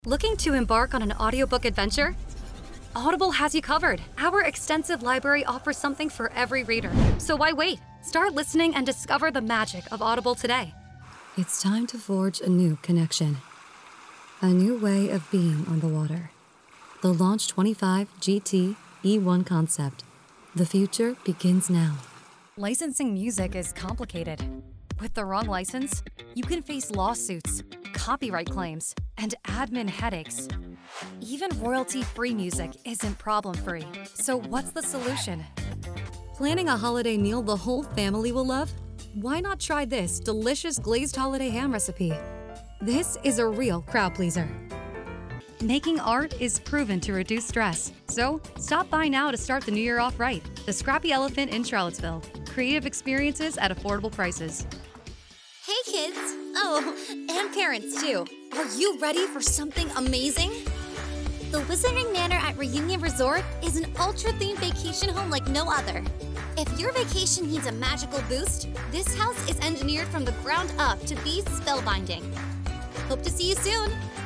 Looking to embark on an audiobook adventure? Audible has you covered. Our extensive library offers something for every reader. So why wait? Start listening and discover the magic of Audible today. It's time to forge a new connection. A new way of being on the water. The Launch 25 GT E1 concept. The future begins now. Licensing music is complicated. With the wrong license, you can face lawsuits, copyright claims, and admin headaches. Even royalty-free music isn't problem-free. So what's the solution? Planning a holiday meal the whole family will love? Why not try this delicious glazed holiday ham recipe? This is a real crowd pleaser. Making art is proven to reduce stress. So stop by now to start the new year off right. The Scrappy Elephant in Charlottesville. Creative experiences at affordable prices. Hey kids! Oh, and parents too. Are you ready for something amazing? The Wizarding Manor at Reunion Resort is an ultra-themed vacation home like no other. If your vacation needs a magical boost, this house is engineered from the ground up to be spellbinding. Hope to see you soon!